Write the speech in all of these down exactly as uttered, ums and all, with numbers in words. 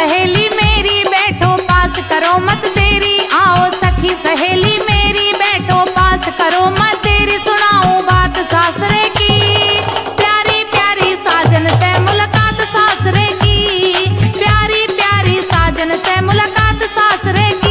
सहेली मेरी बैठो पास करो मत देरी। आओ सखी सहेली मेरी बैठो पास करो मत देरी। सुनाऊं बात सासरे की, प्यारी प्यारी साजन से मुलाकात सासरे की। प्यारी प्यारी साजन से मुलाकात सासरे की।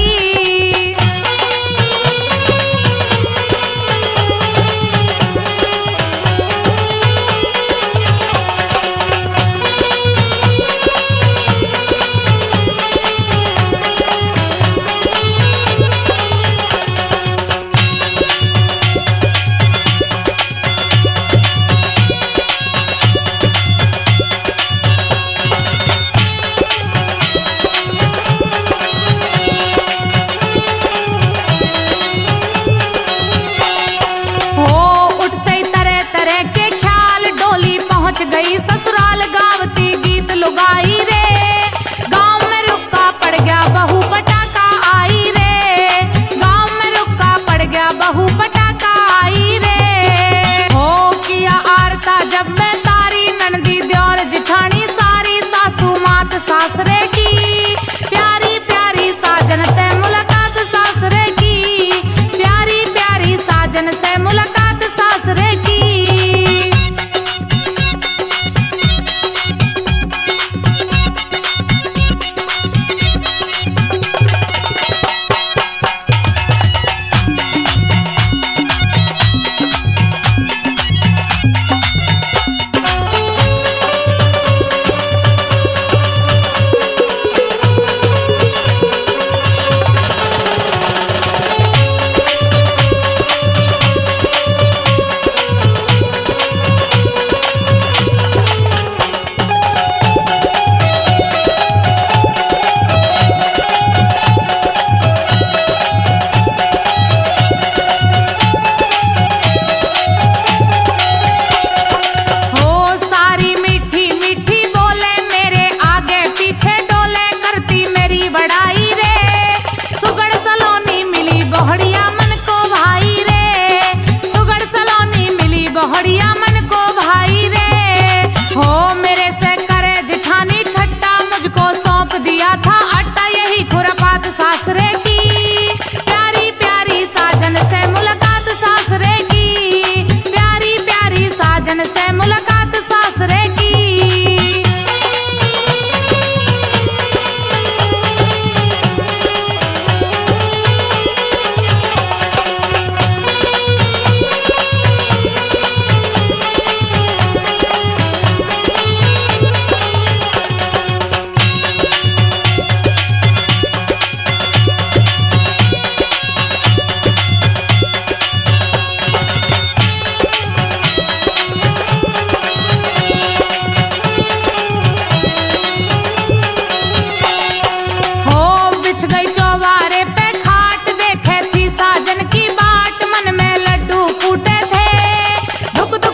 पहुंच गई ससुराल गावती गीत लुगाई रे। गांव में रुका पड़ गया बहू पटाखा आई रे। गांव में रुका पड़ गया बहू पटाखा आई रे। हो किया आरता जब मैं तारी ननदी द्योर जिठानी सारी। सासू मात सासरे की, प्यारी प्यारी साजन से मुलाकात सासरे की। प्यारी प्यारी साजन से मुलाकात सासरे की। बढ़िया मन को भाई रे। हो मेरे से करे जिठानी ठट्टा, मुझको सौंप दिया था आटा। यही खुरापात सासरे की, प्यारी प्यारी साजन से मुलाकात सासरे की। प्यारी प्यारी साजन से मुलाकात सासरे की।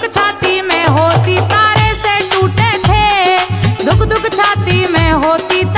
छाती में होती